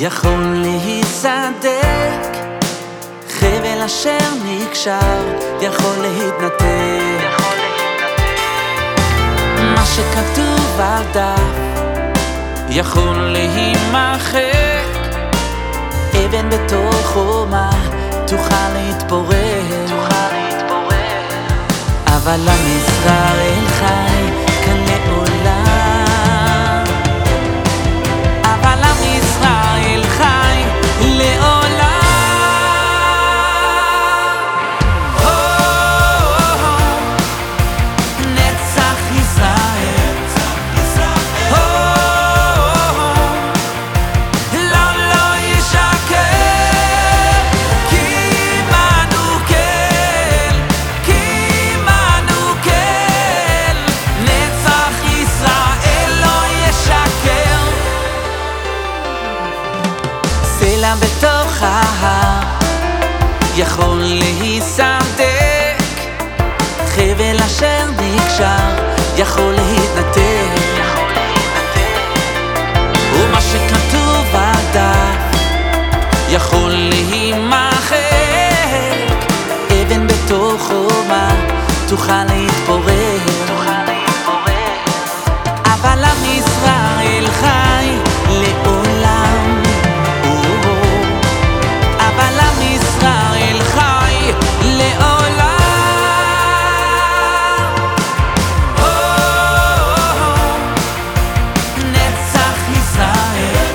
יכול להיסדק, חבל אשר נקשר יכול להתנתק. מה שכתוב על דף יכול להימחק, אבן בתוך חומה תוכל להתפורר. אבל עם ישראל חי כאן לעולם, אבל עם ישראל חי לעולם. נצח ישראל, לא ישקר, כי עמנו כן, כי עמנו כן. נצח ישראל לא ישקר. סלע בתוך ההר יכול להיסדק, חבל אשר נקשר יכול להתנתק. ומה שכתוב על דף יכול להימחק, אבן בתוך חומה תוכל להתפורר. אבל עם ישראל חי לעולם, אבל עם ישראל חי לעולם. נצח ישראל,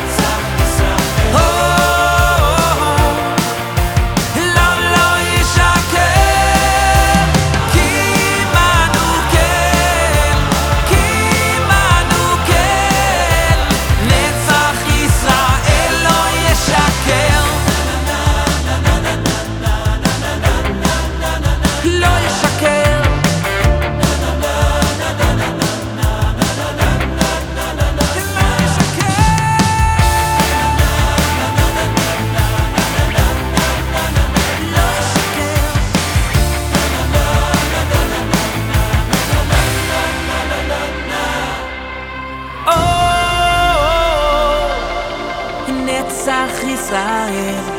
לא ישקר, כי עמנו כן, כי עמנו כן. נצח ישראל לא ישקר, לא ישקר. נצח ישראל